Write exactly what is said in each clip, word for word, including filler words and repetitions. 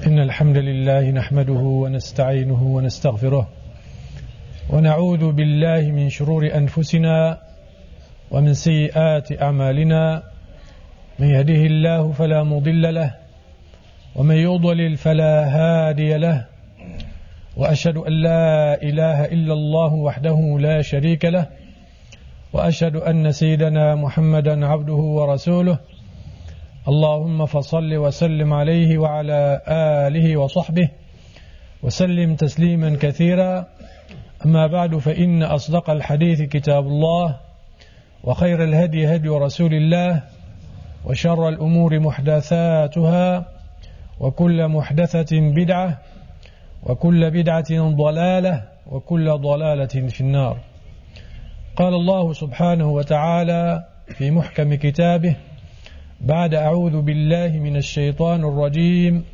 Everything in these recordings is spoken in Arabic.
إن الحمد لله نحمده ونستعينه ونستغفره ونعوذ بالله من شرور أنفسنا ومن سيئات أعمالنا. من يهده الله فلا مضل له ومن يضلل فلا هادي له، وأشهد أن لا إله إلا الله وحده لا شريك له، وأشهد أن سيدنا محمدا عبده ورسوله. اللهم فصل وسلم عليه وعلى آله وصحبه وسلم تسليما كثيرا. أما بعد، فإن أصدق الحديث كتاب الله، وخير الهدي هدي رسول الله، وشر الأمور محدثاتها، وكل محدثة بدعة، وكل بدعة ضلالة، وكل ضلالة في النار. قال الله سبحانه وتعالى في محكم كتابه بعد أعوذ بالله من الشيطان الرجيم: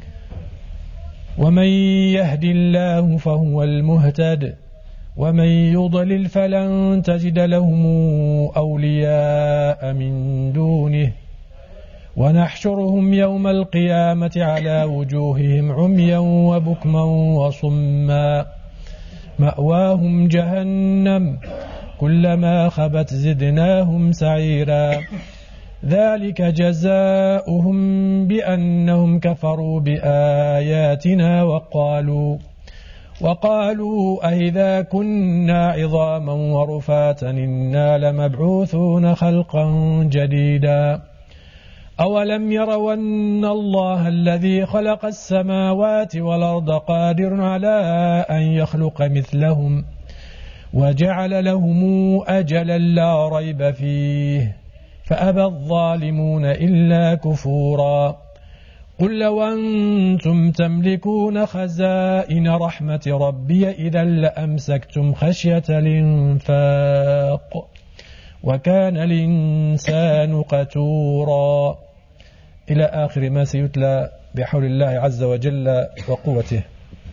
ومن يهد الله فهو المهتد ومن يضلل فلن تجد لهم أولياء من دونه ونحشرهم يوم القيامة على وجوههم عميا وبكما وصما مأواهم جهنم كلما خبت زدناهم سعيرا ذلك جزاؤهم بأنهم كفروا بآياتنا وقالوا وقالوا أئذا كنا عظاما ورفاتا إنا لمبعوثون خلقا جديدا أولم يروا أن الله الذي خلق السماوات والأرض قادر على أن يخلق مثلهم وجعل لهم أجلا لا ريب فيه فأبى الظالمون إلا كفورا قل لو أنتم تملكون خزائن رحمة ربي إذا لأمسكتم خشية الإنفاق وكان الإنسان قتورا، إلى آخر ما سيتلى بحول الله عز وجل وقوته.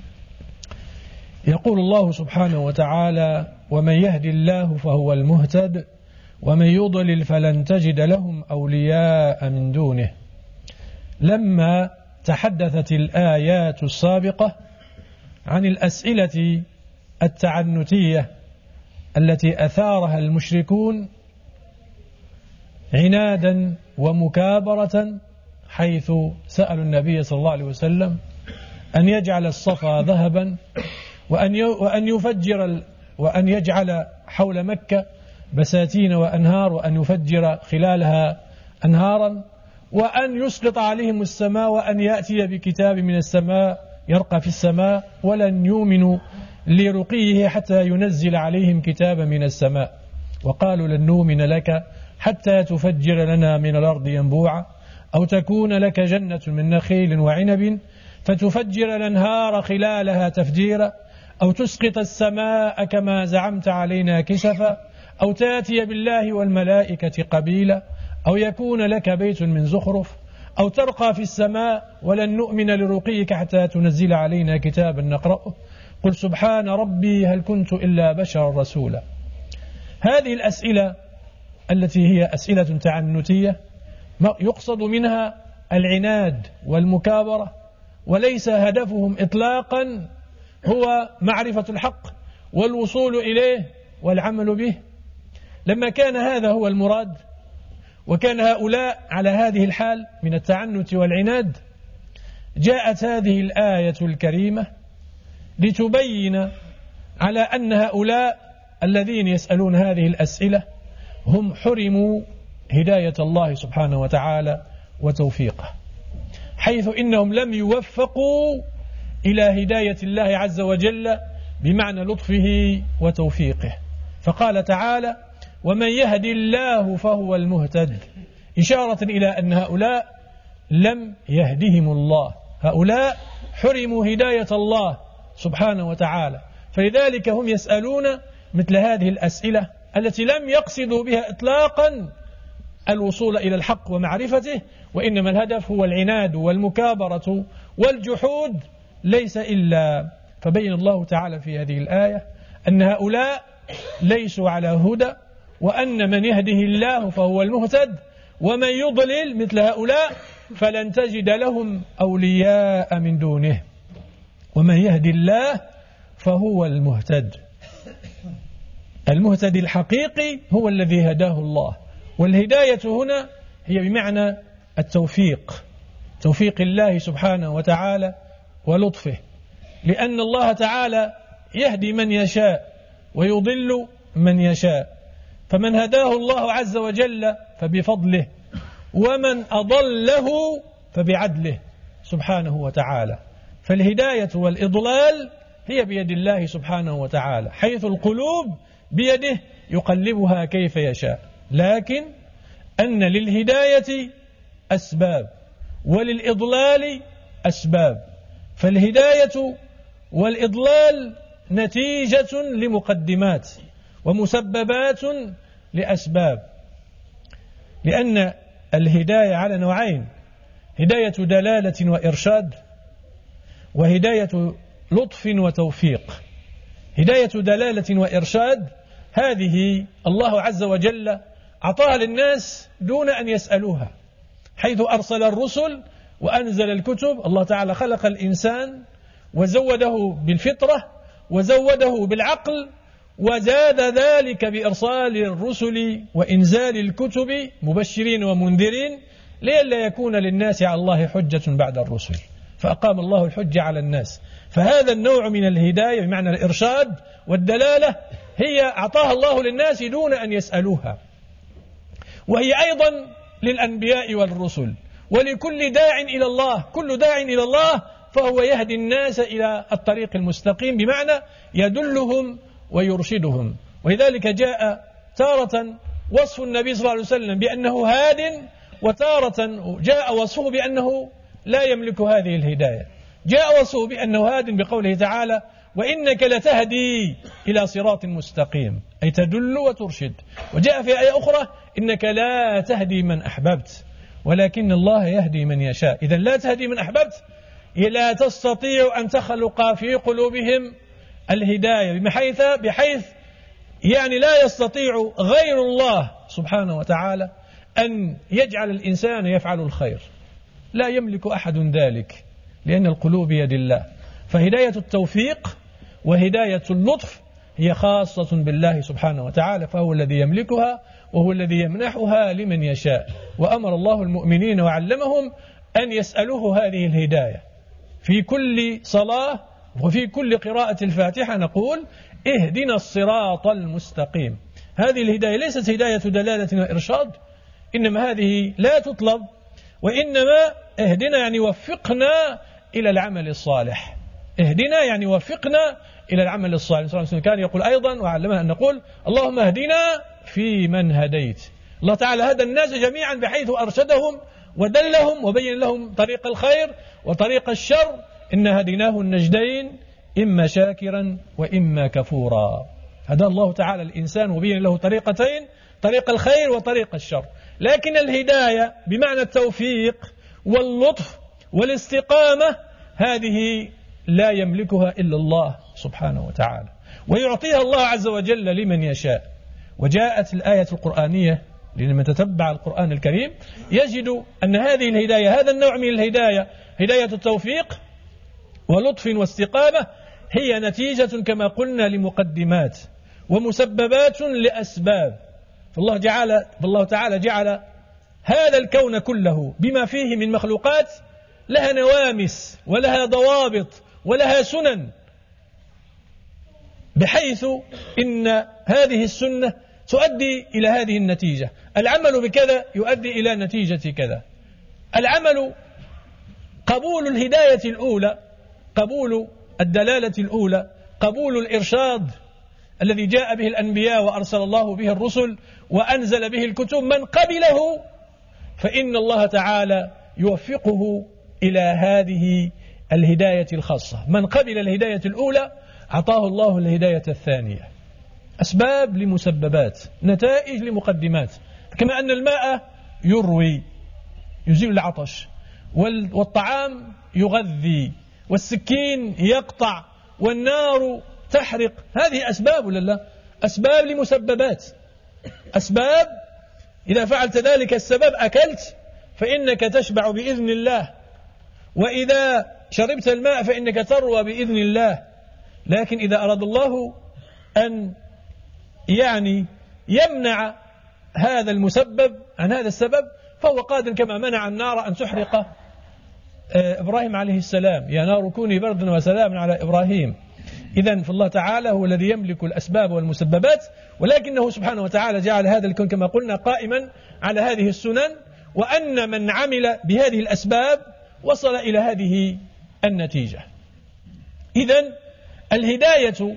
يقول الله سبحانه وتعالى: ومن يهد الله فهو المهتد ومن يضلل فلن تجد لهم أولياء من دونه. لما تحدثت الآيات السابقة عن الأسئلة التعنتية التي أثارها المشركون عنادا ومكابرة، حيث سألوا النبي صلى الله عليه وسلم أن يجعل الصفا ذهبا وأن يفجر وأن يجعل حول مكة بساتين وأنهار وأن يفجر خلالها أنهارا وأن يسقط عليهم السماء وأن يأتي بكتاب من السماء يرقى في السماء، ولن يؤمنوا لرقيه حتى ينزل عليهم كتابا من السماء. وقالوا لن نؤمن لك حتى تفجر لنا من الأرض ينبوعا أو تكون لك جنة من نخيل وعنب فتفجر الأنهار خلالها تفجيرا أو تسقط السماء كما زعمت علينا كسفا أو تأتي بالله والملائكة قبيلا أو يكون لك بيت من زخرف أو ترقى في السماء ولن نؤمن لرقيك حتى تنزل علينا كتابا نقرأه قل سبحان ربي هل كنت إلا بشرا رسولا. هذه الأسئلة التي هي أسئلة تعنتية يقصد منها العناد والمكابرة، وليس هدفهم إطلاقا هو معرفة الحق والوصول إليه والعمل به. لما كان هذا هو المراد وكان هؤلاء على هذه الحال من التعنت والعناد، جاءت هذه الآية الكريمة لتبين على أن هؤلاء الذين يسألون هذه الأسئلة هم حرموا هداية الله سبحانه وتعالى وتوفيقه، حيث إنهم لم يوفقوا إلى هداية الله عز وجل بمعنى لطفه وتوفيقه. فقال تعالى: ومن يهد الله فهو المهتد، إشارة إلى أن هؤلاء لم يهدهم الله، هؤلاء حرموا هداية الله سبحانه وتعالى، فلذلك هم يسألون مثل هذه الأسئلة التي لم يقصدوا بها إطلاقا الوصول إلى الحق ومعرفته، وإنما الهدف هو العناد والمكابرة والجحود ليس إلا. فبين الله تعالى في هذه الآية أن هؤلاء ليسوا على هدى، وأن من يهده الله فهو المهتد ومن يضلل مثل هؤلاء فلن تجد لهم أولياء من دونه ومن يهدي الله فهو المهتد. المهتدي الحقيقي هو الذي هداه الله، والهداية هنا هي بمعنى التوفيق، توفيق الله سبحانه وتعالى ولطفه، لأن الله تعالى يهدي من يشاء ويضل من يشاء، فمن هداه الله عز وجل فبفضله، ومن أضله فبعدله سبحانه وتعالى. فالهداية والإضلال هي بيد الله سبحانه وتعالى، حيث القلوب بيده يقلبها كيف يشاء، لكن أن للهداية أسباب وللإضلال أسباب، فالهداية والإضلال نتيجة لمقدمات ومسببات لأسباب، لأن الهداية على نوعين: هداية دلالة وإرشاد، وهداية لطف وتوفيق. هداية دلالة وإرشاد هذه الله عز وجل أعطاها للناس دون أن يسألوها، حيث أرسل الرسل وأنزل الكتب. الله تعالى خلق الإنسان وزوده بالفطرة وزوده بالعقل، وزاد ذلك بإرسال الرسل وإنزال الكتب مبشرين ومنذرين لئلا يكون للناس على الله حجة بعد الرسل، فأقام الله الحجة على الناس. فهذا النوع من الهداية بمعنى الإرشاد والدلالة هي أعطاها الله للناس دون أن يسألوها، وهي أيضا للأنبياء والرسل ولكل داع إلى الله. كل داع إلى الله فهو يهدي الناس إلى الطريق المستقيم، بمعنى يدلهم ويرشدهم. ولذلك جاء تارة وصف النبي صلى الله عليه وسلم بأنه هاد، وتارة جاء وصفه بأنه لا يملك هذه الهداية. جاء وصفه بأنه هاد بقوله تعالى: وإنك لتهدي إلى صراط مستقيم، أي تدل وترشد. وجاء في آية أخرى: إنك لا تهدي من أحببت ولكن الله يهدي من يشاء. إذن لا تهدي من أحببت، لا تستطيع أن تخلق في قلوبهم الهداية، بحيث بحيث يعني لا يستطيع غير الله سبحانه وتعالى أن يجعل الإنسان يفعل الخير، لا يملك أحد ذلك، لأن القلوب بيد الله. فهداية التوفيق وهداية اللطف هي خاصة بالله سبحانه وتعالى، فهو الذي يملكها وهو الذي يمنحها لمن يشاء. وأمر الله المؤمنين وعلمهم أن يسألوه هذه الهداية في كل صلاة وفي كل قراءة الفاتحة، نقول: اهدنا الصراط المستقيم. هذه الهداية ليست هداية دلالة وإرشاد، إنما هذه لا تطلب، وإنما اهدنا يعني وفقنا إلى العمل الصالح. اهدنا يعني وفقنا إلى العمل الصالح. صلى الله عليه وسلم كان يقول أيضا وعلمنا أن نقول: اللهم اهدنا في من هديت. الله تعالى هدى الناس جميعا بحيث أرشدهم ودلهم وبين لهم طريق الخير وطريق الشر. إن هديناه النجدين إما شاكرا وإما كفورا. هدى الله تعالى الإنسان وبين له طريقتين: طريق الخير وطريق الشر. لكن الهداية بمعنى التوفيق واللطف والاستقامة هذه لا يملكها إلا الله سبحانه وتعالى، ويعطيها الله عز وجل لمن يشاء. وجاءت الآية القرآنية لمن تتبع القرآن الكريم يجد أن هذه الهداية، هذا النوع من الهداية، هداية التوفيق ولطف واستقامة، هي نتيجة كما قلنا لمقدمات ومسببات لأسباب. فالله جعل فالله تعالى جعل هذا الكون كله بما فيه من مخلوقات لها نوامس ولها ضوابط ولها سنن، بحيث إن هذه السنة تؤدي إلى هذه النتيجة. العمل بكذا يؤدي إلى نتيجة كذا. العمل قبول الهداية الأولى، قبول الدلالة الأولى، قبول الإرشاد الذي جاء به الأنبياء وأرسل الله به الرسل وأنزل به الكتب، من قبله فإن الله تعالى يوفقه إلى هذه الهداية الخاصة. من قبل الهداية الأولى أعطاه الله الهداية الثانية. أسباب لمسببات، نتائج لمقدمات. كما أن الماء يروي يزيل العطش، والطعام يغذي، والسكين يقطع، والنار تحرق. هذه أسباب ولا لا؟ أسباب لمسببات. أسباب إذا فعلت ذلك السبب أكلت، فإنك تشبع بإذن الله، وإذا شربت الماء فإنك تروى بإذن الله. لكن إذا أراد الله أن يعني يمنع هذا المسبب عن هذا السبب فهو قادر، كما منع النار أن تحرق إبراهيم عليه السلام: يا نار كوني بردا وسلاما على إبراهيم. إذن فالله تعالى هو الذي يملك الأسباب والمسببات، ولكنه سبحانه وتعالى جعل هذا الكون كما قلنا قائما على هذه السنن، وأن من عمل بهذه الأسباب وصل إلى هذه النتيجة. إذن الهداية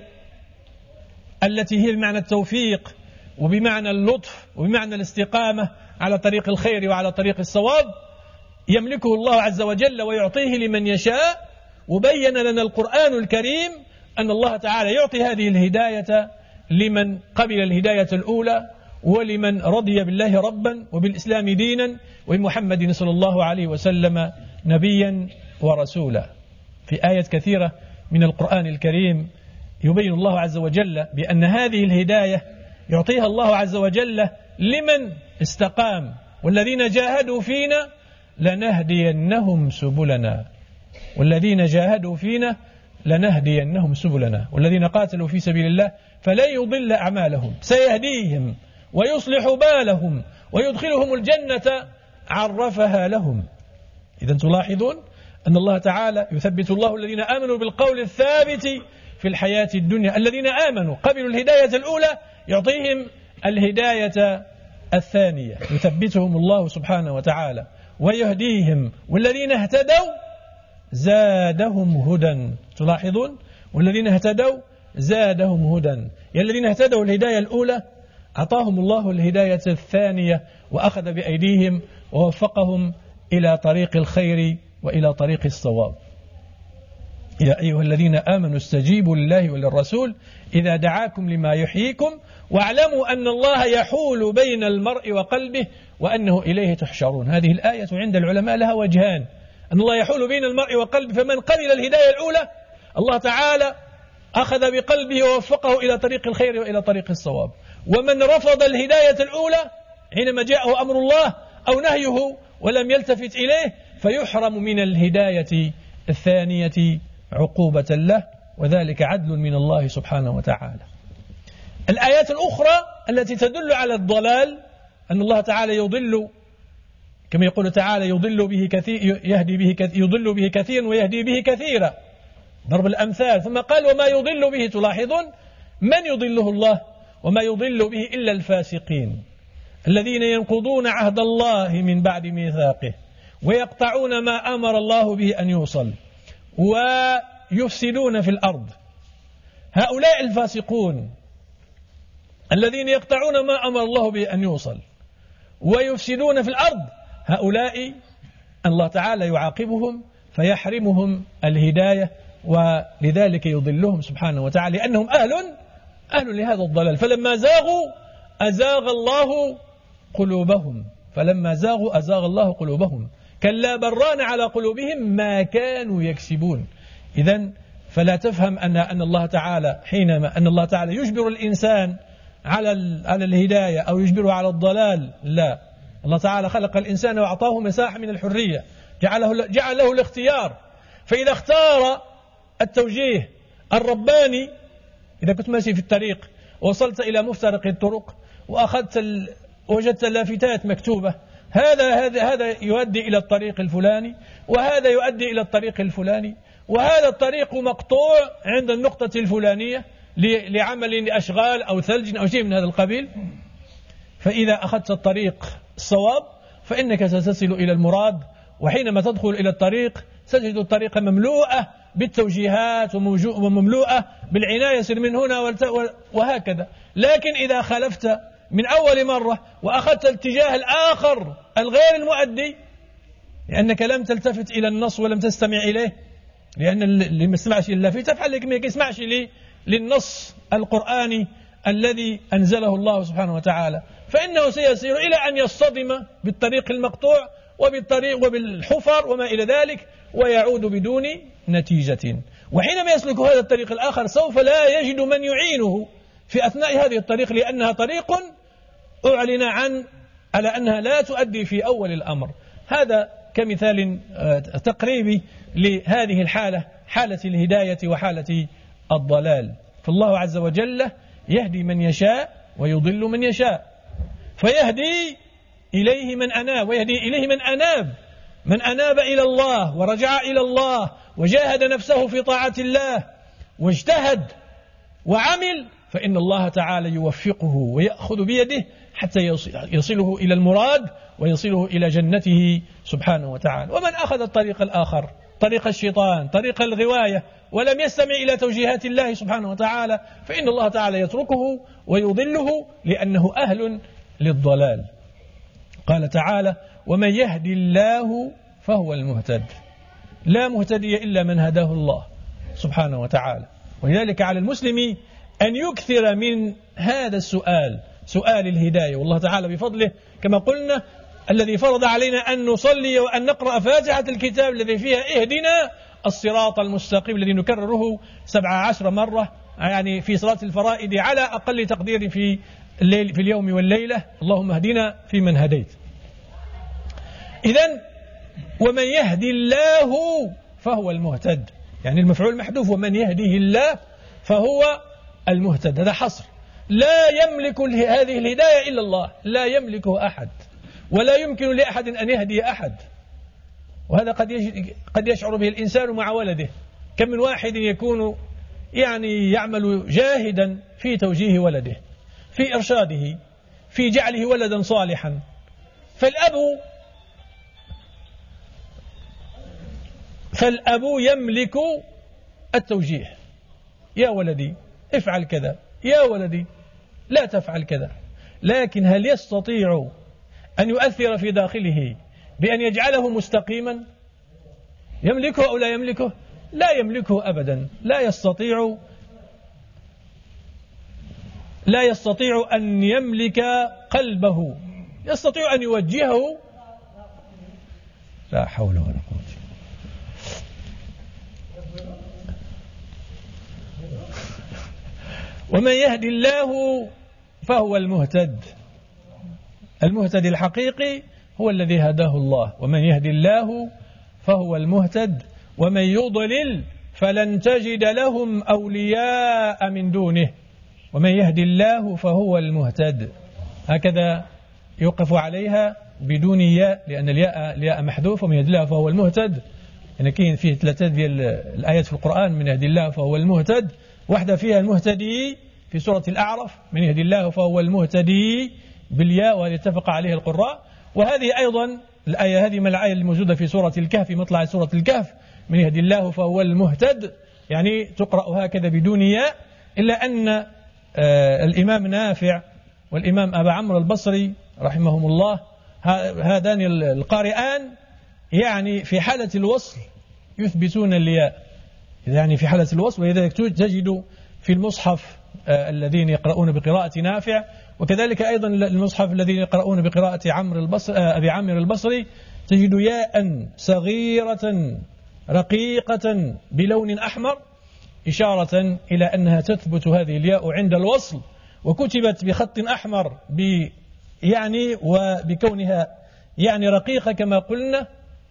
التي هي بمعنى التوفيق وبمعنى اللطف وبمعنى الاستقامة على طريق الخير وعلى طريق الصواب يملكه الله عز وجل ويعطيه لمن يشاء. وبين لنا القرآن الكريم أن الله تعالى يعطي هذه الهداية لمن قبل الهداية الأولى، ولمن رضي بالله ربا وبالإسلام دينا وبمحمد صلى الله عليه وسلم نبيا ورسولا. في آيات كثيرة من القرآن الكريم يبين الله عز وجل بأن هذه الهداية يعطيها الله عز وجل لمن استقام: والذين جاهدوا فينا لنهدينهم سبلنا، والذين جاهدوا فينا لنهدينهم سبلنا، والذين قاتلوا في سبيل الله فلن يضل أعمالهم سيهديهم ويصلح بالهم ويدخلهم الجنة عرفها لهم. إذن تلاحظون أن الله تعالى يثبت الله الذين آمنوا بالقول الثابت في الحياة الدنيا. الذين آمنوا قبلوا الهداية الأولى يعطيهم الهداية الثانية، يثبتهم الله سبحانه وتعالى ويهديهم. والذين اهتدوا زادهم هدى. تلاحظون: والذين اهتدوا زادهم هدى. يعني الذين اهتدوا الهداية الأولى أعطاهم الله الهداية الثانية وأخذ بأيديهم ووفقهم إلى طريق الخير وإلى طريق الصواب. يا أيها الذين آمنوا استجيبوا لله وللرسول إذا دعاكم لما يحييكم واعلموا أن الله يحول بين المرء وقلبه وأنه إليه تحشرون. هذه الآية عند العلماء لها وجهان: أن الله يحول بين المرء وقلبه، فمن قبل الهداية الأولى الله تعالى أخذ بقلبه ووفقه إلى طريق الخير وإلى طريق الصواب. ومن رفض الهداية الأولى حينما جاءه أمر الله أو نهيه ولم يلتفت إليه فيحرم من الهداية الثانية عقوبة له، وذلك عدل من الله سبحانه وتعالى. الآيات الأخرى التي تدل على الضلال أن الله تعالى يضل، كما يقول تعالى: يضل به كثير يهدي به كثير يضل به كثيرا ويهدي به كثيرا، ضرب الأمثال. ثم قال: وما يضل به. تلاحظون من يضله الله؟ وما يضل به إلا الفاسقين الذين ينقضون عهد الله من بعد ميثاقه ويقطعون ما أمر الله به أن يوصل ويفسدون في الأرض. هؤلاء الفاسقون الذين يقطعون ما أمر الله به أن يوصل ويفسدون في الأرض، هؤلاء الله تعالى يعاقبهم فيحرمهم الهداية، ولذلك يضلهم سبحانه وتعالى لأنهم أهل أهل لهذا الضلال. فلما زاغوا أزاغ الله قلوبهم فلما زاغوا أزاغ الله قلوبهم كلا بران على قلوبهم ما كانوا يكسبون. إذن فلا تفهم أن أن الله تعالى حينما أن الله تعالى يجبر الإنسان على على الهداية أو يجبره على الضلال، لا. الله تعالى خلق الإنسان وأعطاه مساحة من الحرية، جعله جعل له الاختيار. فإذا اختار التوجيه الرباني، إذا كنت ماشي في الطريق ووصلت إلى مفترق الطرق وأخذت ال... وجدت لافتات مكتوبة: هذا هذا هذا يؤدي إلى الطريق الفلاني، وهذا يؤدي إلى الطريق الفلاني، وهذا الطريق مقطوع عند النقطة الفلانية لعمل أشغال أو ثلج أو شيء من هذا القبيل. فإذا أخذت الطريق الصواب فإنك ستصل إلى المراد، وحينما تدخل إلى الطريق ستجد الطريق مملوءة بالتوجيهات ومملوءة بالعناية، سر من هنا وهكذا. لكن إذا خالفت من أول مرة وأخذت الاتجاه الآخر الغير المؤدي لأنك لم تلتفت إلى النص ولم تستمع إليه، لأن اللي ما يسمعش إلا فيه تفعل لك ما يسمعش لي للنص القرآني الذي أنزله الله سبحانه وتعالى، فإنه سيسير إلى أن يصطدم بالطريق المقطوع وبالطريق وبالحفر وما إلى ذلك ويعود بدون نتيجة. وحينما يسلك هذا الطريق الآخر سوف لا يجد من يعينه في أثناء هذه الطريق، لأنها طريق أعلن عن على أنها لا تؤدي في أول الأمر. هذا كمثال تقريبي لهذه الحالة، حالة الهداية وحالة الضلال. فالله عز وجل يهدي من يشاء ويضل من يشاء، فيهدي إليه من أناب، ويهدي إليه من أناب من أناب إلى الله ورجع إلى الله وجاهد نفسه في طاعة الله واجتهد وعمل، فإن الله تعالى يوفقه ويأخذ بيده حتى يصله إلى المراد ويصله إلى جنته سبحانه وتعالى. ومن أخذ الطريق الآخر، طريق الشيطان، طريق الغواية، ولم يستمع إلى توجيهات الله سبحانه وتعالى، فإن الله تعالى يتركه ويضله لأنه أهل للضلال. قال تعالى: ومن يهدي الله فهو المهتد. لا مهتدي إلا من هداه الله سبحانه وتعالى. ولذلك على المسلم أن يكثر من هذا السؤال، سؤال الهداية. والله تعالى بفضله كما قلنا الذي فرض علينا أن نصلي وأن نقرأ فاتحة الكتاب الذي فيها اهدنا الصراط المستقيم، الذي نكرره سبع عشر مرة يعني في صلاة الفرائض على أقل تقدير في الليل في اليوم والليلة. اللهم اهدنا فيمن هديت. إذن ومن يهدي الله فهو المهتد، يعني المفعول محذوف، ومن يهديه الله فهو المهتد. هذا حصر، لا يملك هذه الهداية إلا الله، لا يملكه أحد، ولا يمكن لأحد أن يهدي أحد. وهذا قد قد يشعر به الإنسان مع ولده. كم من واحد يكون يعني يعمل جاهدا في توجيه ولده، في إرشاده، في جعله ولدا صالحا، فالأب فالأب يملك التوجيه: يا ولدي افعل كذا، يا ولدي لا تفعل كذا. لكن هل يستطيع أن يؤثر في داخله بأن يجعله مستقيما؟ يملكه أو لا يملكه؟ لا يملكه أبدا. لا يستطيع لا يستطيع أن يملك قلبه، يستطيع أن يوجهه. لا حول ولا قوة. ومن يهدي الله فهو المهتد. المهتد الحقيقي هو الذي هداه الله. ومن يهدي الله فهو المهتد، ومن يضلل فلن تجد لهم أولياء من دونه. ومن يهدي الله فهو المهتد، هكذا يوقف عليها بدون ياء، لأن الياء الياء محذوف. ومن يهدي الله فهو المهتد، يعني كاين فيه ثلاثة ديال الآيات في القرآن: من يهدي الله فهو المهتد، واحدة فيها المهتدي في سورة الأعراف: من يهدي الله فهو المهتدي بالياء، وهذه اتفق عليه القراء. وهذه أيضا الآية هذه من الآية الموجودة في سورة الكهف، مطلع سورة الكهف: من يهدي الله فهو المهتد، يعني تقرأ هكذا بدون ياء. إلا أن آه الإمام نافع والإمام أبا عمرو البصري رحمهم الله هذان القارئان يعني في حالة الوصل يثبتون الياء، يعني في حالة الوصل. ولذلك تجد في المصحف آه الذين يقرؤون بقراءة نافع، وكذلك أيضا المصحف الذين يقرؤون بقراءة عمرو البصري آه أبي عمرو البصري، تجد ياء صغيرة رقيقة بلون أحمر، إشارة إلى أنها تثبت هذه الياء عند الوصل، وكتبت بخط أحمر ب يعني وبكونها يعني رقيقة كما قلنا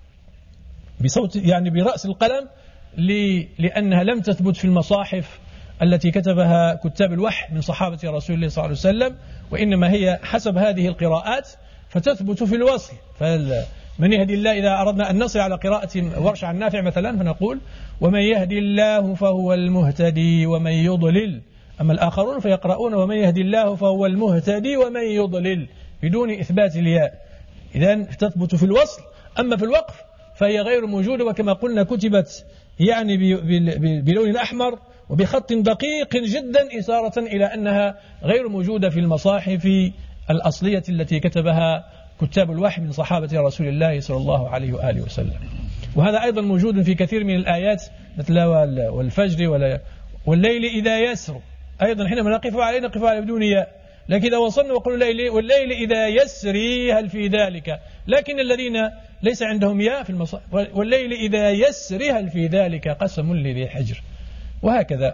بصوت يعني برأس القلم، لأنها لم تثبت في المصاحف التي كتبها كتاب الوحي من صحابة رسول الله صلى الله عليه وسلم، وإنما هي حسب هذه القراءات فتثبت في الوصل. فمن يهدي الله، إذا أردنا أن نصل على قراءة ورش عن نافع مثلا فنقول: ومن يهدي الله فهو المهتدي ومن يضلل. أما الآخرون فيقرؤون: ومن يهدي الله فهو المهتدي ومن يضلل، بدون إثبات الياء. إذن تثبت في الوصل. أما في الوقف فهي غير موجودة، وكما قلنا كتبت يعني بلون أحمر وبخط دقيق جدا، إشارة إلى أنها غير موجودة في المصاحف الأصلية التي كتبها كتاب الوحي من صحابة رسول الله صلى الله عليه وآله وسلم. وهذا أيضا موجود في كثير من الآيات، مثل والفجر والليل إذا يسر. أيضا حينما نقف عليه نقف عليه بدون ياء، لكن إذا وصلنا وقلنا والليل إذا يسري هل في ذلك، لكن الذين ليس عندهم ياء في المصحف: والليل إذا يسري هل في ذلك قسم لذي حجر. وهكذا.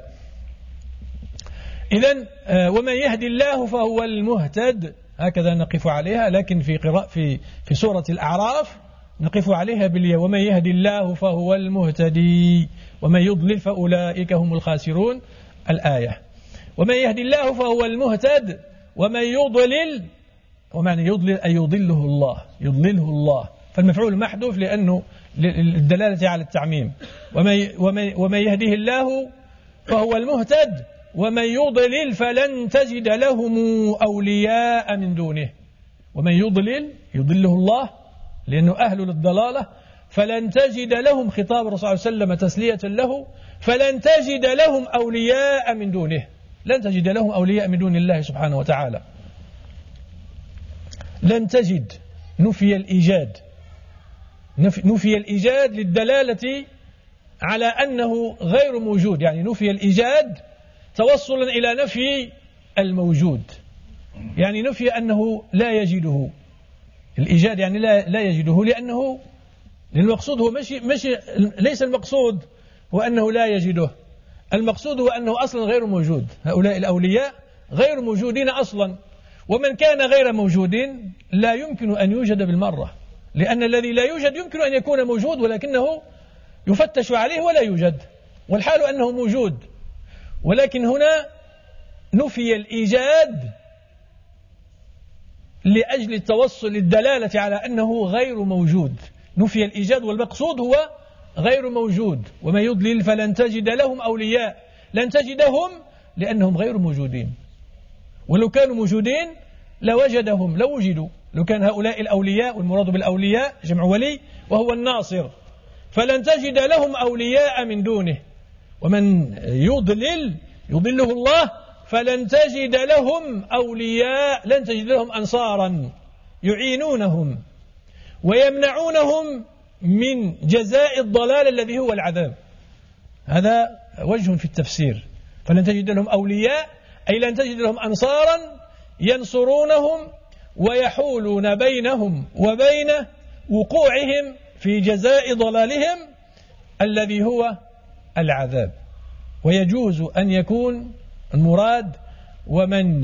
إذن ومن يهدي الله فهو المهتد، هكذا نقف عليها. لكن في قراءة في في سورة الأعراف نقف عليها بالياء. ومن يهدي الله فهو المهتدي ومن يضلل فأولئك هم الخاسرون الآية. ومن يهدي الله فهو المهتد ومن يضلل، ومعنى يضلل أي يضله الله، يضلله الله، فالمفعول محذوف لأنه للدلالة على التعميم. ومن, ومن, ومن يهديه الله فهو المهتد ومن يضلل فلن تجد لهم أولياء من دونه. ومن يضلل يضله الله لأنه أهل للضلالة، فلن تجد لهم، خطاب الرسول صلى الله عليه وسلم تسلية له، فلن تجد لهم أولياء من دونه، لن تجد لهم أولياء من دون الله سبحانه وتعالى. لن تجد نفي الإيجاد، نفي الإيجاد للدلالة على أنه غير موجود، يعني نفي الإيجاد توصلا إلى نفي الموجود، يعني نفي أنه لا يجده. الإيجاد يعني لا, لا يجده لأنه المقصود هو مشي مشي ليس المقصود هو أنه لا يجده، المقصود هو أنه أصلا غير موجود. هؤلاء الأولياء غير موجودين أصلا، ومن كان غير موجود لا يمكن أن يوجد بالمرة، لأن الذي لا يوجد يمكن أن يكون موجود ولكنه يفتش عليه ولا يوجد، والحال أنه موجود. ولكن هنا نفي الإيجاد لأجل التوصل للدلالة على أنه غير موجود، نفي الإيجاد والمقصود هو غير موجود. وما يضلل فلن تجد لهم أولياء، لن تجدهم لأنهم غير موجودين، ولو كانوا موجودين لوجدهم، لو وجدوا، لو كان هؤلاء الأولياء، والمراد بالأولياء جمع ولي وهو الناصر، فلن تجد لهم أولياء من دونه. ومن يضلل يضله الله فلن تجد لهم أولياء، لن تجد لهم أنصارا يعينونهم ويمنعونهم من جزاء الضلال الذي هو العذاب. هذا وجه في التفسير. فلن تجد لهم أولياء أي لن تجد لهم أنصارا ينصرونهم ويحولون بينهم وبين وقوعهم في جزاء ضلالهم الذي هو العذاب. ويجوز أن يكون المراد ومن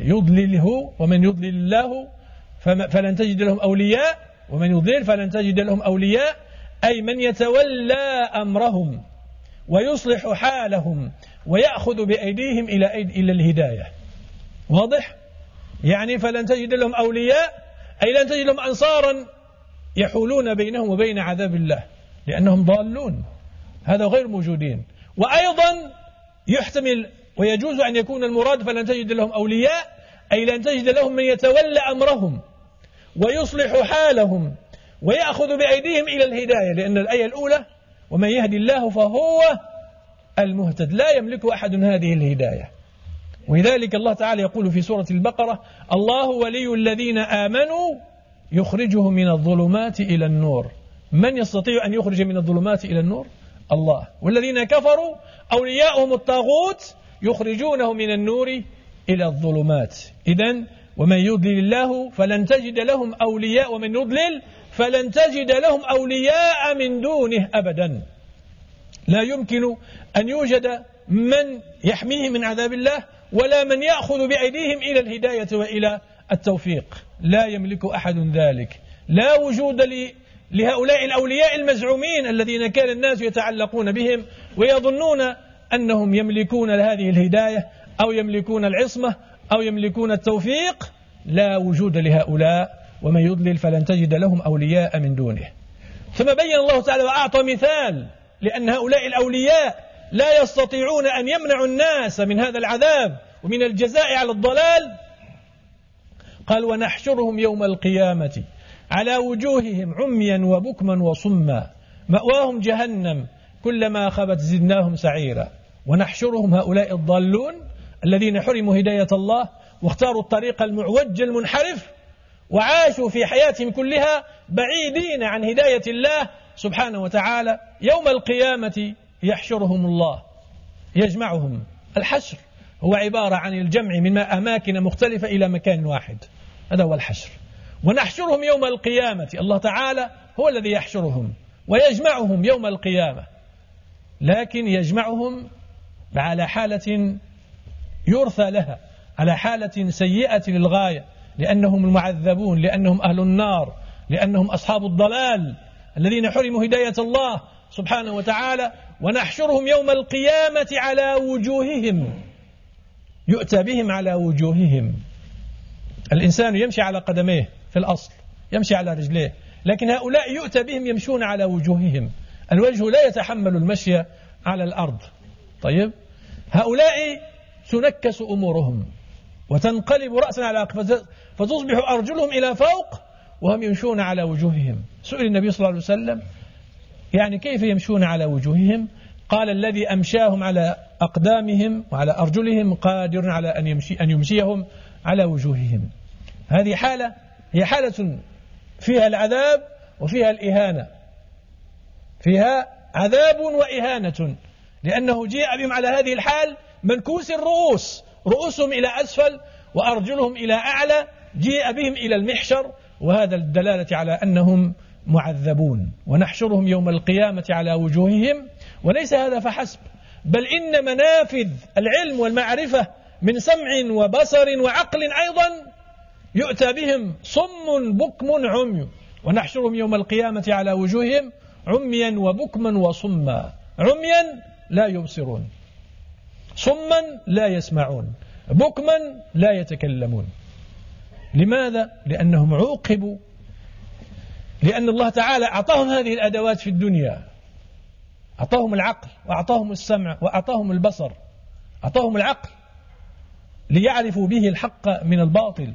يضلله ومن يضلل الله فلن تجد لهم أولياء، ومن يضلل فلن تجد لهم أولياء أي من يتولى أمرهم ويصلح حالهم ويأخذ بأيديهم إلى إلى الهداية. واضح؟ يعني فلن تجد لهم أولياء أي لن تجد لهم أنصارا يحولون بينهم وبين عذاب الله لأنهم ضالون، هذا غير موجودين. وأيضا يحتمل ويجوز أن يكون المراد فلن تجد لهم أولياء أي لن تجد لهم من يتولى أمرهم ويصلح حالهم ويأخذ بأيديهم إلى الهداية، لأن الآية الأولى ومن يهدي الله فهو المهتد، لا يملك أحد هذه الهداية. ولذلك الله تعالى يقول في سورة البقرة: الله ولي الذين آمنوا يخرجهم من الظلمات إلى النور. من يستطيع أن يخرج من الظلمات إلى النور؟ الله. والذين كفروا أولياءهم الطاغوت يخرجونهم من النور إلى الظلمات. إذن ومن يضلل الله فلن تجد لهم أولياء، ومن يضلل فلن تجد لهم أولياء من دونه أبدا. لا يمكن أن يوجد من يحميه من عذاب الله ولا من يأخذ بأيديهم إلى الهداية وإلى التوفيق، لا يملك أحد ذلك. لا وجود لهؤلاء الأولياء المزعومين الذين كان الناس يتعلقون بهم ويظنون أنهم يملكون هذه الهداية أو يملكون العصمة أو يملكون التوفيق، لا وجود لهؤلاء. ومن يضلل فلن تجد لهم أولياء من دونه. ثم بين الله تعالى وأعطى مثال لأن هؤلاء الأولياء لا يستطيعون أن يمنعوا الناس من هذا العذاب ومن الجزاء على الضلال. قال: ونحشرهم يوم القيامة على وجوههم عميا وبكما وصما مأواهم جهنم كلما خبت زدناهم سعيرا. ونحشرهم، هؤلاء الضالون الذين حرموا هداية الله واختاروا الطريق المعوج المنحرف وعاشوا في حياتهم كلها بعيدين عن هداية الله سبحانه وتعالى، يوم القيامة يحشرهم الله، يجمعهم. الحشر هو عبارة عن الجمع من أماكن مختلفة إلى مكان واحد، هذا هو الحشر. ونحشرهم يوم القيامة، الله تعالى هو الذي يحشرهم ويجمعهم يوم القيامة، لكن يجمعهم على حالة يرثى لها، على حالة سيئة للغاية، لأنهم المعذبون، لأنهم أهل النار، لأنهم أصحاب الضلال الذين حرموا هداية الله سبحانه وتعالى. ونحشرهم يوم القيامة على وجوههم، يؤتى بهم على وجوههم. الإنسان يمشي على قدميه في الأصل، يمشي على رجليه، لكن هؤلاء يؤتى بهم يمشون على وجوههم، الوجه لا يتحمل المشي على الأرض. طيب، هؤلاء تنكس أمورهم وتنقلب رأسا على عقب، فتصبح أرجلهم إلى فوق وهم يمشون على وجوههم. سئل النبي صلى الله عليه وسلم يعني كيف يمشون على وجوههم؟ قال الذي أمشاهم على أقدامهم وعلى أرجلهم قادر على أن يمشي أن يمشيهم على وجوههم. هذه حالة هي حالة فيها العذاب وفيها الإهانة، فيها عذاب وإهانة، لأنه جاء بهم على هذه الحال منكوس الرؤوس، رؤوسهم إلى أسفل وأرجلهم إلى أعلى، جاء بهم إلى المحشر، وهذا الدلالة على أنهم معذبون. ونحشرهم يوم القيامة على وجوههم. وليس هذا فحسب، بل إن منافذ العلم والمعرفة من سمع وبصر وعقل أيضا يؤتى بهم صم بكم عمي. ونحشرهم يوم القيامة على وجوههم عميا وبكما وصما. عميا لا يبصرون، صما لا يسمعون، بكما لا يتكلمون. لماذا؟ لأنهم عوقبوا، لأن الله تعالى أعطاهم هذه الأدوات في الدنيا، أعطاهم العقل وأعطاهم السمع وأعطاهم البصر. أعطاهم العقل ليعرفوا به الحق من الباطل،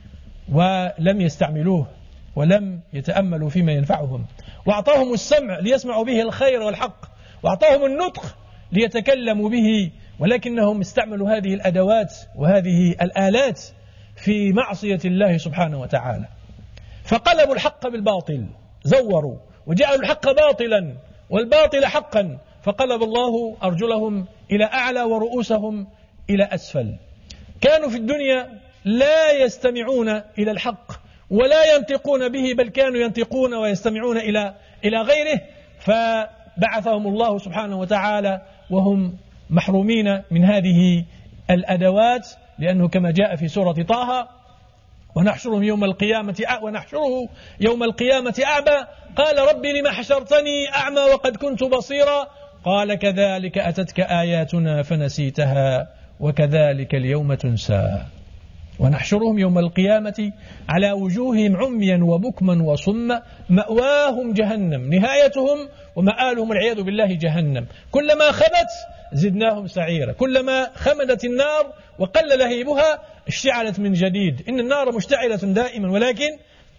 ولم يستعملوه ولم يتأملوا فيما ينفعهم. وأعطاهم السمع ليسمعوا به الخير والحق، وأعطاهم النطق ليتكلموا به، ولكنهم استعملوا هذه الأدوات وهذه الآلات في معصية الله سبحانه وتعالى، فقلبوا الحق بالباطل، زوروا وجعلوا الحق باطلا والباطل حقا، فقلب الله أرجلهم إلى أعلى ورؤوسهم إلى أسفل. كانوا في الدنيا لا يستمعون إلى الحق ولا ينطقون به، بل كانوا ينطقون ويستمعون إلى إلى غيره، فبعثهم الله سبحانه وتعالى وهم محرومين من هذه الأدوات، لأنه كما جاء في سورة طه: ونحشرهم يوم القيامة ونحشره يوم القيامة أعمى قال رب لم حشرتني أعمى وقد كنت بصيرا قال كذلك أتتك آياتنا فنسيتها وكذلك اليوم تنسى. ونحشرهم يوم القيامة على وجوههم عميا وبكما وصما مأواهم جهنم، نهايتهم ومآلهم العياذ بالله جهنم. كلما خبت زدناهم سعيرا، كلما خمدت النار وقل لهيبها اشتعلت من جديد. إن النار مشتعلة دائما، ولكن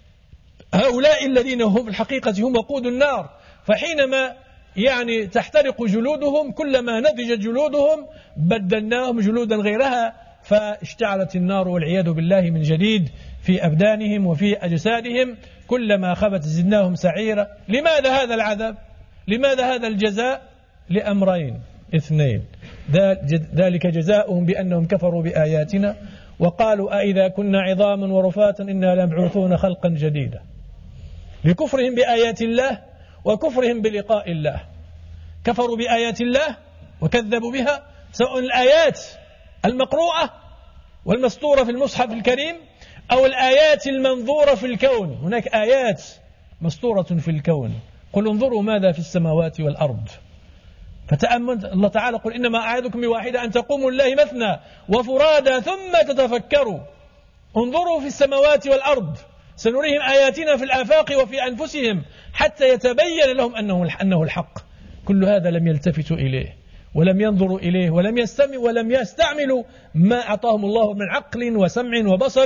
هؤلاء الذين هم الحقيقة هم وقود النار، فحينما يعني تحترق جلودهم كلما نضجت جلودهم بدلناهم جلودا غيرها، فاشتعلت النار والعياذ بالله من جديد في أبدانهم وفي أجسادهم. كلما خبت زدناهم سعيرا. لماذا هذا العذاب؟ لماذا هذا الجزاء؟ لأمرين اثنين: ذلك جزاؤهم بأنهم كفروا بآياتنا وقالوا أئذا كنا عظاما ورفاتا إنا لمبعوثون خلقا جديدا، لكفرهم بآيات الله وكفرهم بلقاء الله. كفروا بآيات الله وكذبوا بها، سواء الآيات المقروءة والمسطورة في المصحف الكريم أو الآيات المنظورة في الكون. هناك آيات مسطورة في الكون، قل انظروا ماذا في السماوات والأرض. فتأمل الله تعالى: قل إنما أعظكم بواحدة أن تقوموا لله مثنى وفرادى ثم تتفكروا انظروا في السماوات والأرض سنريهم آياتنا في الآفاق وفي أنفسهم حتى يتبين لهم أنه أنه الحق. كل هذا لم يلتفتوا إليه ولم ينظروا إليه ولم يستمعوا ولم يستعملوا ما أعطاهم الله من عقل وسمع وبصر،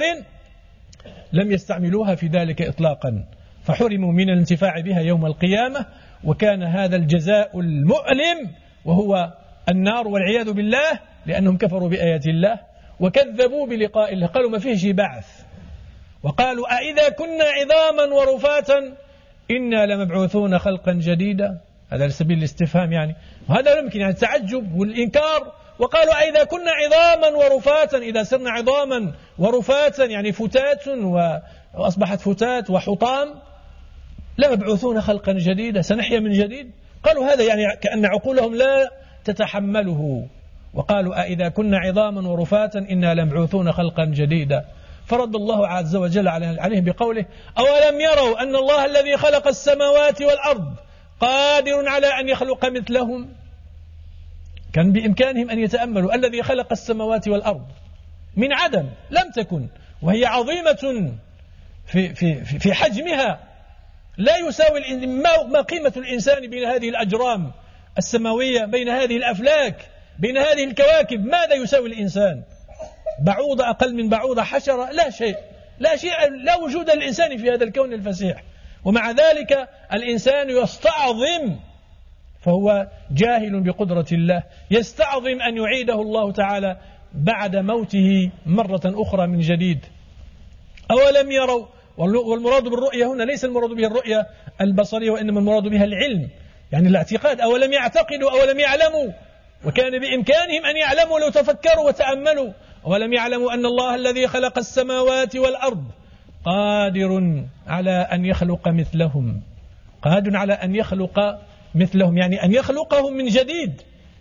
لم يستعملوها في ذلك إطلاقا، فحرموا من الانتفاع بها يوم القيامة. وكان هذا الجزاء المؤلم وهو النار والعياذ بالله، لأنهم كفروا بآيات الله وكذبوا بلقاء الله. قالوا ما فيهش بعث، وقالوا أئذا كنا عظاما ورفاتا إنا لمبعوثون خلقا جديدا. هذا على سبيل الاستفهام يعني، وهذا يمكن يعني التعجب والإنكار. وقالوا أئذا كنا عظاما ورفاتا، إذا صرنا عظاما ورفاتا يعني فتات وأصبحت فتات وحطام، لمبعوثون خلقا جديدا، سنحيا من جديد. قالوا هذا يعني كأن عقولهم لا تتحمله. وقالوا أئذا كنا عظاما ورفاتا إنا لمبعوثون خلقا جديدا. فرد الله عز وجل عليه بقوله أولم يروا أن الله الذي خلق السماوات والأرض قادر على أن يخلق مثلهم. كان بإمكانهم أن يتأملوا الذي خلق السماوات والأرض من عدم، لم تكن، وهي عظيمة في, في, في حجمها، لا يساوي ما قيمة الإنسان بين هذه الأجرام السماوية، بين هذه الأفلاك، بين هذه الكواكب. ماذا يساوي الإنسان؟ بعوضة أقل من بعوضة، حشرة، لا شيء، لا شيء، لا وجود للإنسان في هذا الكون الفسيح. ومع ذلك الإنسان يستعظم، فهو جاهل بقدرة الله، يستعظم أن يعيده الله تعالى بعد موته مرة أخرى من جديد. أولم يروا، والمراد بالرؤية هنا ليس المراد بها الرؤية البصرية، وإنما المراد بها العلم، يعني الاعتقاد. أولم يعتقدوا، أولم يعلموا، وكان بإمكانهم أن يعلموا لو تفكروا وتأملوا. أولم يعلموا أن الله الذي خلق السماوات والأرض قادر على أن يخلق مثلهم، قادر على أن يخلق مثلهم، يعني أن يخلقهم من جديد،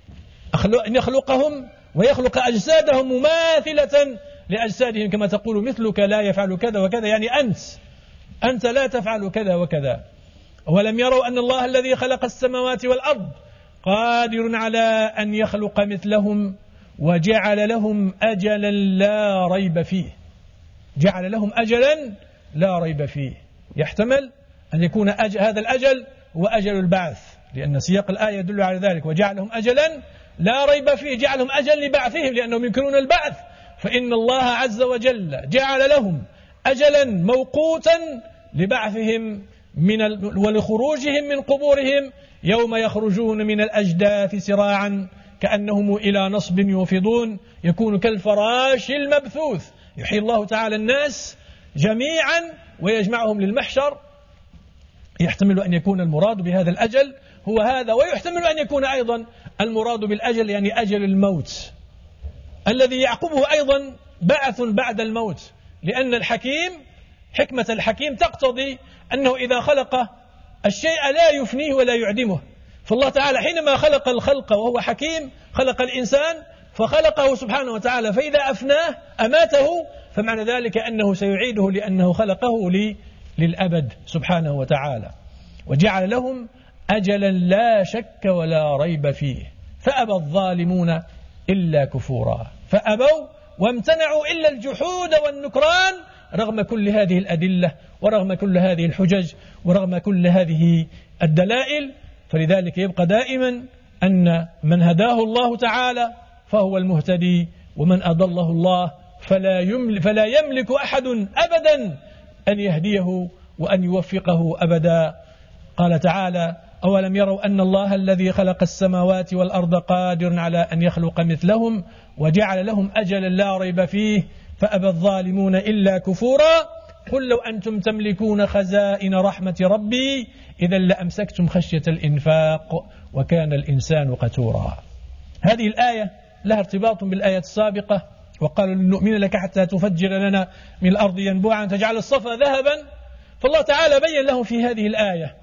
أن يخلقهم ويخلق أجسادهم مماثلة لأجسادهم، كما تقول مثلك لا يفعل كذا وكذا، يعني أنت أنت لا تفعل كذا وكذا. ولم يروا أن الله الذي خلق السماوات والأرض قادر على أن يخلق مثلهم وجعل لهم أجلا لا ريب فيه. جعل لهم أجلا لا ريب فيه، يحتمل أن يكون أجل هذا الأجل هو أجل البعث، لأن سياق الآية يدل على ذلك. وجعل لهم أجلا لا ريب فيه، جعلهم أجل لبعثهم لأنهم ينكرون البعث، فإن الله عز وجل جعل لهم أجلا موقوتا لبعثهم من ال... ولخروجهم من قبورهم يوم يخرجون من الأجداث سراعا كأنهم إلى نصب يوفضون، يكون كالفراش المبثوث. يحيي الله تعالى الناس جميعا ويجمعهم للمحشر. يحتمل أن يكون المراد بهذا الأجل هو هذا، ويحتمل أن يكون أيضا المراد بالأجل يعني أجل الموت الذي يعقبه أيضا بعث بعد الموت، لأن الحكيم، حكمة الحكيم تقتضي أنه إذا خلق الشيء لا يفنيه ولا يعدمه. فالله تعالى حينما خلق الخلق وهو حكيم، خلق الإنسان فخلقه سبحانه وتعالى، فإذا أفناه أماته، فمعنى ذلك أنه سيعيده لأنه خلقه لي للأبد سبحانه وتعالى. وجعل لهم أجلا لا شك ولا ريب فيه فأبى الظالمون إلا كفورا. فأبوا وامتنعوا إلا الجحود والنكران رغم كل هذه الأدلة ورغم كل هذه الحجج ورغم كل هذه الدلائل. فلذلك يبقى دائما أن من هداه الله تعالى فهو المهتدي، ومن أضله الله فلا يملك, فلا يملك أحد أبدا أن يهديه وأن يوفقه أبدا. قال تعالى أولم يروا أن الله الذي خلق السماوات والأرض قادر على أن يخلق مثلهم وجعل لهم أجلا لا ريب فيه فأبى الظالمون إلا كفورا. قل لو أنتم تملكون خزائن رحمة ربي إذا لأمسكتم خشية الإنفاق وكان الإنسان قتورا. هذه الآية لها ارتباط بالآية السابقة، وقالوا لن نؤمن لك حتى تفجر لنا من الأرض ينبوعا تجعل الصفا ذهبا. فالله تعالى بين لهم في هذه الآية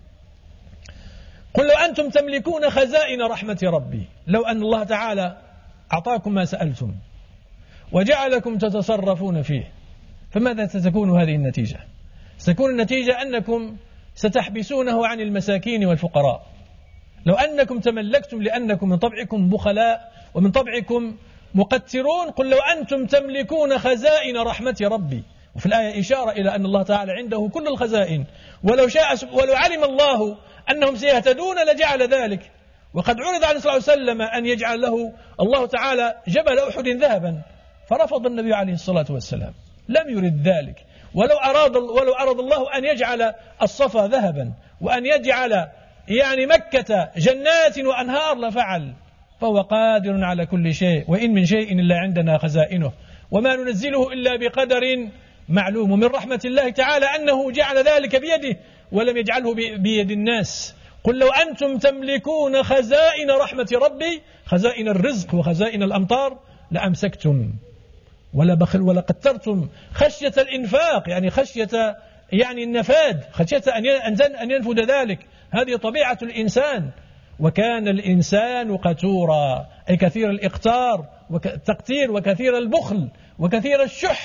قل لو أنتم تملكون خزائن رحمة ربي، لو أن الله تعالى أعطاكم ما سألتم وجعلكم تتصرفون فيه، فماذا ستكون هذه النتيجة؟ ستكون النتيجة أنكم ستحبسونه عن المساكين والفقراء. لو أنكم تملكتم لأنكم من طبعكم بخلاء ومن طبعكم مقترون، قل لو أنتم تملكون خزائن رحمة ربي. وفي الآية إشارة إلى أن الله تعالى عنده كل الخزائن، ولو شاء ولو علم الله أنهم سيهتدون لجعل ذلك. وقد عرض عليه الصلاة والسلام أن يجعل له الله تعالى جبل أحد ذهبا، فرفض النبي عليه الصلاة والسلام، لم يرد ذلك. ولو أراد ولو أراد الله أن يجعل الصفا ذهبا وأن يجعل يعني مكة جنات وأنهار لفعل، فهو قادر على كل شيء، وإن من شيء إلا عندنا خزائنه وما ننزله إلا بقدر معلوم. ومن رحمة الله تعالى أنه جعل ذلك بيده ولم يجعله بيد الناس. قل لو أنتم تملكون خزائن رحمة ربي، خزائن الرزق وخزائن الأمطار، لأمسكتم ولا بخل ولا قترتم خشية الإنفاق، يعني خشية يعني النفاد، خشية أن ينفد ذلك. هذه طبيعة الإنسان. وكان الإنسان قتورا، أي كثير الإقتار والتقتير وكثير البخل وكثير الشح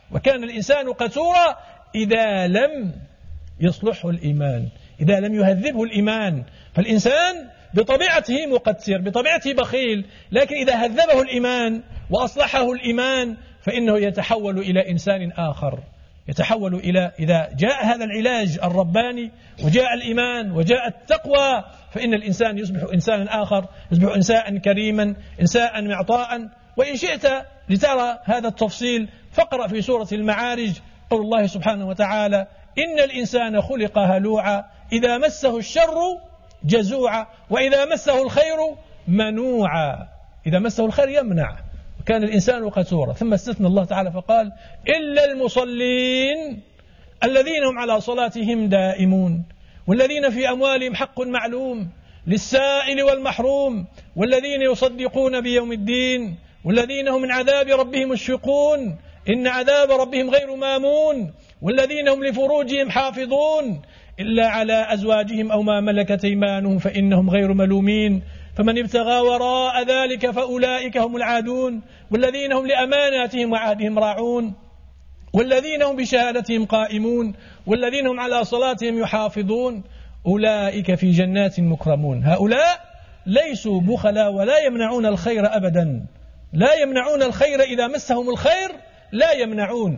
وكان الإنسان قتورا إذا لم يصلحه الإيمان، إذا لم يهذبه الإيمان. فالإنسان بطبيعته مقتر، بطبيعته بخيل، لكن إذا هذبه الإيمان وأصلحه الإيمان فإنه يتحول إلى إنسان آخر، يتحول إلى، إذا جاء هذا العلاج الرباني وجاء الإيمان وجاء التقوى فإن الإنسان يصبح إنسانا آخر، يصبح إنسانا كريما، إنسانا معطاء. وإن شئت لترى هذا التفصيل فاقرأ في سورة المعارج قول الله سبحانه وتعالى: إن الإنسان خلق هلوعا إذا مسه الشر جزوعا وإذا مسه الخير منوعا. إذا مسه الخير يمنع، وكان الإنسان قتورا. ثم استثنى الله تعالى فقال: إلا المصلين الذين هم على صلاتهم دائمون والذين في أموالهم حق معلوم للسائل والمحروم والذين يصدقون بيوم الدين والذين هم من عذاب ربهم مشفقون إن عذاب ربهم غير مامون والذين هم لفروجهم حافظون إلا على أزواجهم أو ما ملكت أيمانهم فإنهم غير ملومين فمن ابتغى وراء ذلك فأولئك هم العادون والذين هم لأماناتهم وعهدهم راعون والذين هم بشهادتهم قائمون والذين هم على صلاتهم يحافظون أولئك في جنات مكرمون. هؤلاء ليسوا بخلا ولا يمنعون الخير أبدا، لا يمنعون الخير، إذا مسهم الخير لا يمنعون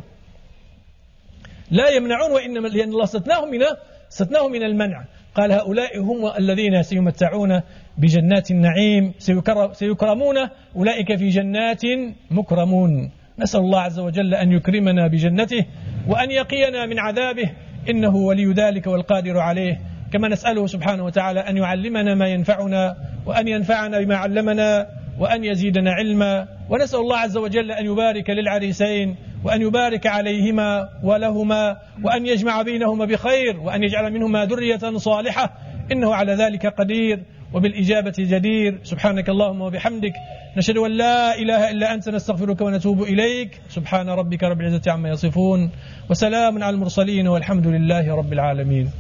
لا يمنعون وإنما لأن الله ستناهم من ستناهم من المنع. قال: هؤلاء هم الذين سيمتعون بجنات النعيم سيكرمون، أولئك في جنات مكرمون. نسأل الله عز وجل أن يكرمنا بجنته وأن يقينا من عذابه، إنه ولي ذلك والقادر عليه. كما نسأله سبحانه وتعالى أن يعلمنا ما ينفعنا وأن ينفعنا بما علمنا وأن يزيدنا علما. ونسأل الله عز وجل أن يبارك للعريسين وأن يبارك عليهما ولهما وأن يجمع بينهما بخير وأن يجعل منهما ذرية صالحة، إنه على ذلك قدير وبالإجابة جدير. سبحانك اللهم وبحمدك، نشهد أن لا إله إلا أنت، نستغفرك ونتوب إليك. سبحان ربك رب العزة عما يصفون وسلام على المرسلين والحمد لله رب العالمين.